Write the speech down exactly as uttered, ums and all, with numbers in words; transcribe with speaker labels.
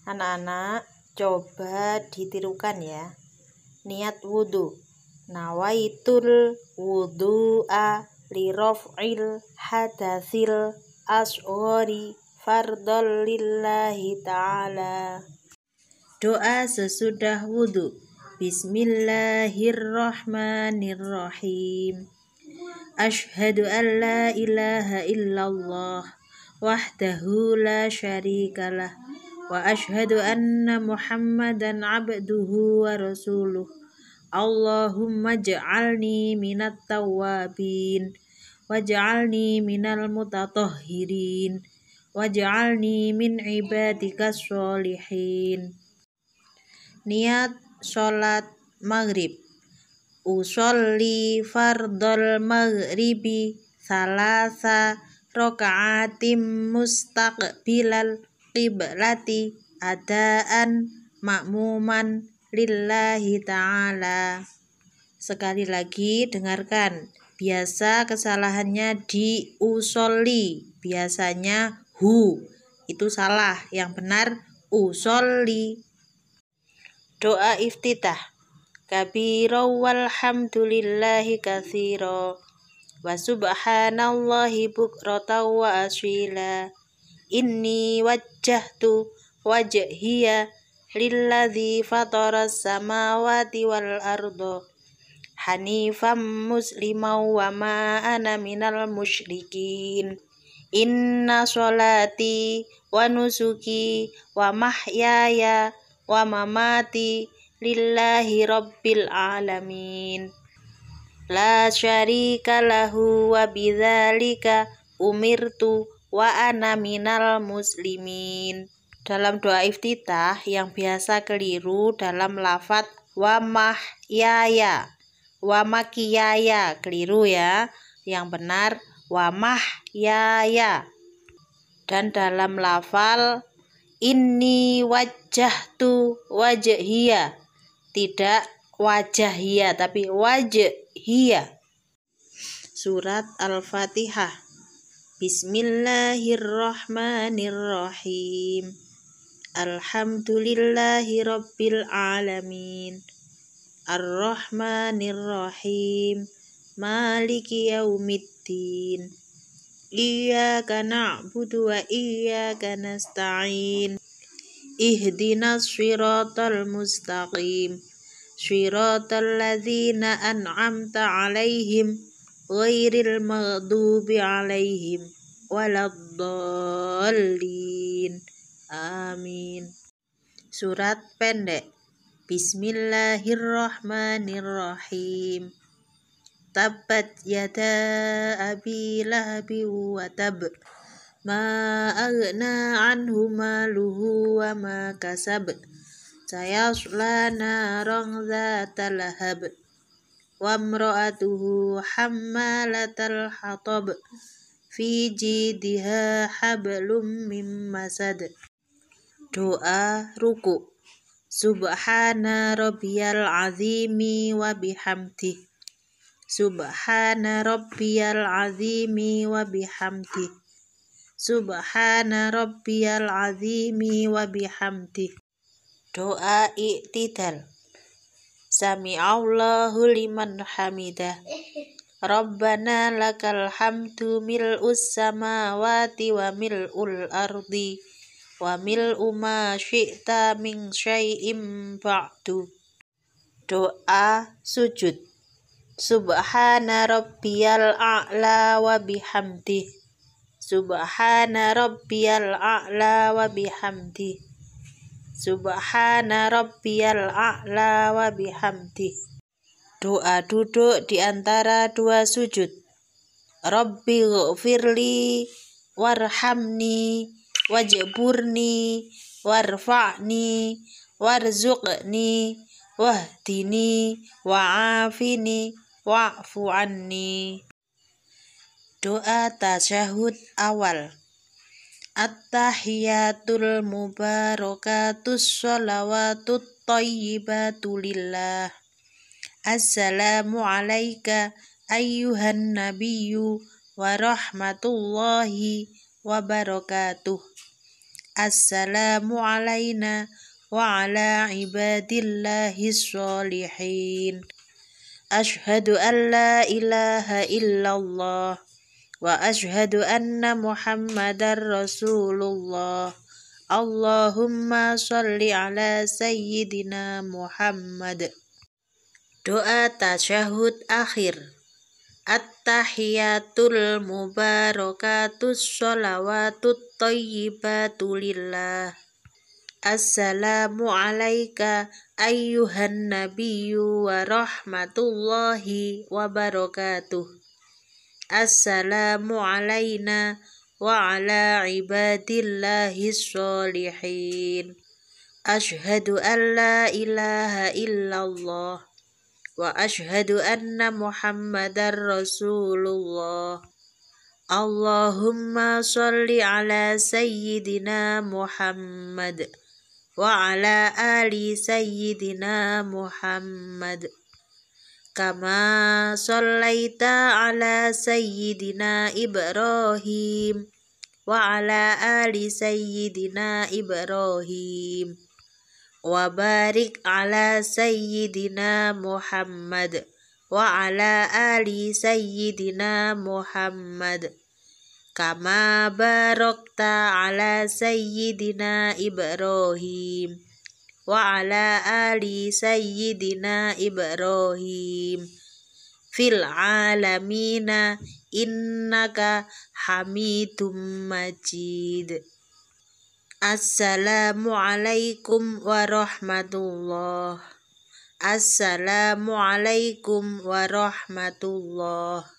Speaker 1: Anak-anak, coba ditirukan ya. Niat wudhu. Nawaitul wudhu'a liraf'il hadatsil asghari fardhal lillahi ta'ala. Doa sesudah wudhu. Bismillahirrahmanirrahim. Asyhadu an la ilaha illallah wahdahu la syarikalah wa asyhadu anna Muhammadan abduhu wa rasuluh. Allahumma ja'alni minat tawwabin waj'alni minal mutatahhirin waj'alni min ibadikas sholihin. Niat sholat maghrib. Usolli fardhal maghribi salasa rokaatim mustaqbilal qiblati adaan makmuman lillahi ta'ala. Sekali lagi dengarkan. Biasa kesalahannya di usolli, biasanya hu, itu salah. Yang benar usolli. Doa iftitah. Kabira walhamdulillahi katsira wa subhanallahi bukratan wa asila. Inni wajjahtu wajhiya lilladzi fataras samawati wal arda hanifam musliman wa ma ana minal musyrikin. Inna sholati wa nusuki wa mahyaya wa mamati lillahi rabbil alamin la syarika lahu wa bidzalika umirtu wa ana minal muslimin. Dalam doa iftitah yang biasa keliru dalam lafadz wa mahyaya, wa makiyaya, keliru ya. Yang benar wa mahyaya. Dan dalam lafal inni wajjahtu wajhiya, tidak wajahia tapi wajhiya. Surat Al-Fatihah. Bismillahirrahmanirrahim. Alhamdulillahi rabbil alamin. Ar-Rahmanirrahim. Maliki yaumiddin. Iyyaka na'budu wa iyyaka nasta'in. Ihdinas shiratal mustaqim. Shiratal ladzina an'amta 'alaihim ghairil maghdubi 'alaihim waladdallin. Amin. Surat pendek. Bismillahirrahmanirrahim. Tabbat yada abi lahabi wa tab. Ma aghna anhu maluhu wa ma kasab. Sayasla naran dzata lahab. Wa imra'atuhu hammalatal hatab. Fi jidha hablum mim masad. Doa ruku. Subhana rabbiyal azimi wa bihamdih. Subhana rabbiyal azimi wa bihamdih. Subhana rabbiyal azimi wa bihamdih. Doa i'tidal. Sami'allahu liman hamidah. Rabbana lakal hamdu mil'us samawati wa mil'ul ardi wa mil'u ma syi'ta min syai'im ba'du. Doa sujud. Subhana rabbiyal a'la wa bihamdih. Subhana rabbiyal a'la wa bihamdih. Subhana rabbiyal a'la wa bihamdih. Doa duduk di antara dua sujud. Rabbi ghfirli warhamni wajburni warfa'ni warzuqni wahdini wa'afini wa'fu anni. Doa tasyahud awal. At-tahiyatul mubarakatus sholawatut thayyibatu lillah. Assalamu alayka ayyuhan nabiyyu wa rahmatullahi wa barakatuh. Assalamu alayna wa ala ibadillahis sholihin. Ashhadu an la ilaha illallah wa ashhadu anna Muhammadar Rasulullah. Allahumma sholli ala sayyidina Muhammad. Doa tasyahud akhir. At-tahiyatul mubarakatus sholawatut thayyibatu lillah. Assalamu alayka ayyuhan nabiyyu wa rahmatullahi wa barakatuh. Assalamu alayna wa ala ibadillahis sholihin. Ashhadu an la ilaha illallah wa ashhadu anna Muhammadar Rasulullah. Allahumma sholli ala sayyidina Muhammad wa ala ali sayyidina Muhammad. Kama shallaita ala sayyidina Ibrahim wa ala ali sayyidina Ibrahim. Wa barik ala sayyidina Muhammad wa ala ali sayyidina Muhammad. Kama barakta ala sayyidina Ibrahim wa ala ali sayyidina Ibrahim fil alamina innaka hamidum majid. Assalamu alaikum warahmatullah. Assalamu alaikum warahmatullah.